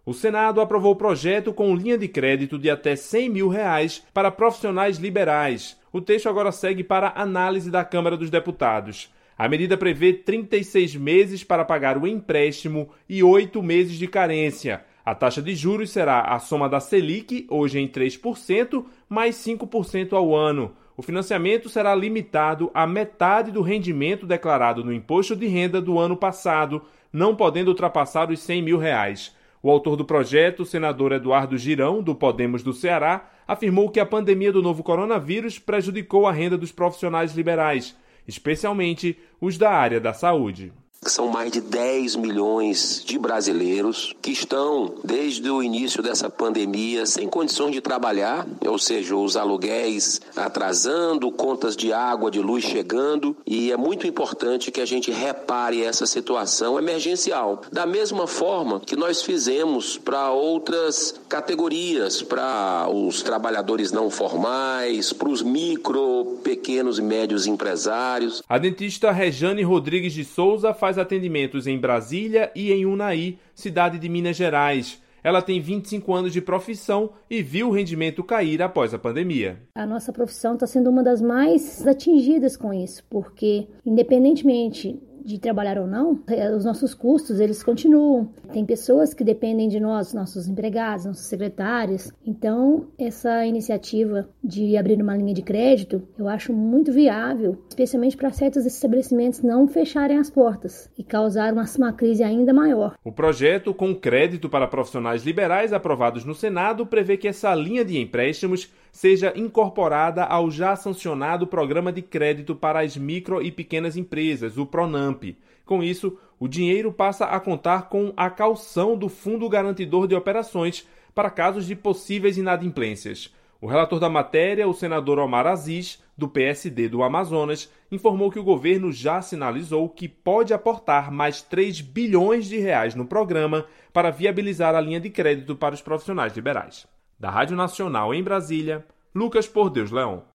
O Senado aprovou o projeto com linha de crédito de até R$100 mil para profissionais liberais. O texto agora segue para análise da Câmara dos Deputados. A medida prevê 36 meses para pagar o empréstimo e 8 meses de carência. A taxa de juros será a soma da Selic, hoje em 3%, mais 5% ao ano. O financiamento será limitado à metade do rendimento declarado no imposto de renda do ano passado, não podendo ultrapassar os R$100 mil. O autor do projeto, o senador Eduardo Girão, do Podemos do Ceará, afirmou que a pandemia do novo coronavírus prejudicou a renda dos profissionais liberais, especialmente os da área da saúde. São mais de 10 milhões de brasileiros que estão, desde o início dessa pandemia, sem condições de trabalhar, ou seja, os aluguéis atrasando, contas de água, de luz chegando, e é muito importante que a gente repare essa situação emergencial. Da mesma forma que nós fizemos para outras categorias, para os trabalhadores não formais, para os micro, pequenos e médios empresários. A dentista Rejane Rodrigues de Souza faz atendimentos em Brasília e em Unai, cidade de Minas Gerais. Ela tem 25 anos de profissão e viu o rendimento cair após a pandemia. A nossa profissão está sendo uma das mais atingidas com isso, porque independentemente de trabalhar ou não, os nossos custos, eles continuam. Tem pessoas que dependem de nós, nossos empregados, nossos secretários. Então, essa iniciativa de abrir uma linha de crédito, eu acho muito viável, especialmente para certos estabelecimentos não fecharem as portas e causar uma crise ainda maior. O projeto, com crédito para profissionais liberais aprovados no Senado, prevê que essa linha de empréstimos seja incorporada ao já sancionado Programa de Crédito para as Micro e Pequenas Empresas, o PRONAMP. Com isso, o dinheiro passa a contar com a caução do Fundo Garantidor de Operações para casos de possíveis inadimplências. O relator da matéria, o senador Omar Aziz, do PSD do Amazonas, informou que o governo já sinalizou que pode aportar mais R$3 bilhões no programa para viabilizar a linha de crédito para os profissionais liberais. Da Rádio Nacional em Brasília, Lucas Por Deus Leão.